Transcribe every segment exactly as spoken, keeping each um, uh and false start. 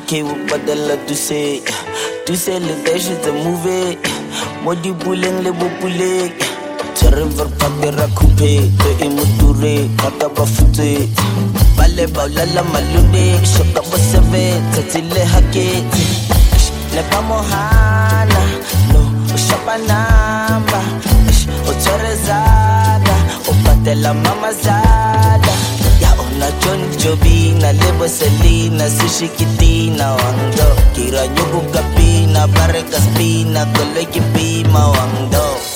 K badala tu say tu say le dash the movie modi buleng le bopule River Padera Coupe, the Imuture, Kakabafute, Bale Baulala Malune, Shokabasave, Tatile Hake, Nepamohana, no, Shapanamba, Otorezada, Opatela Mamazada, Yaona John Jobina, Lebo Selina, Sushi Kitina, Wando, Kira Yubu Kapina, Barakaspina, Koleki Pima, Wando.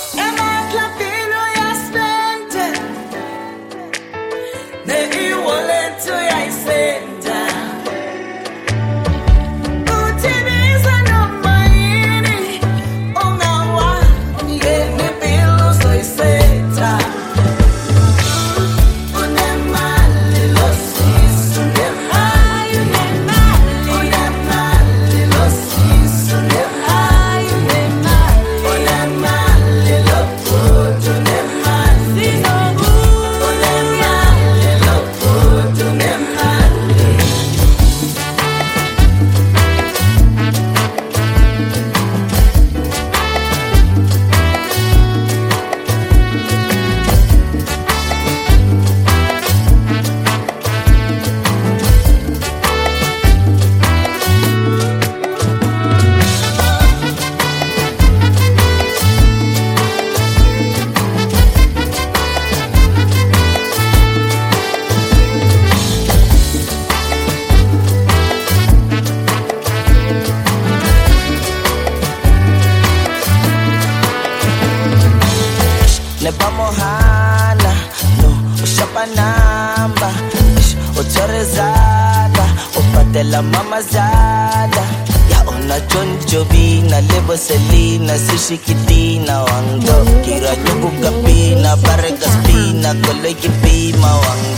Nepamohana, no, Shapanamba, Otorezada, Opatela Mamazada, Yaona John Jobina, Lebo Selina, Sushi Kitina, Wando, Kira Yubu Kapina, Barakaspina, Koleki Pima, Wando.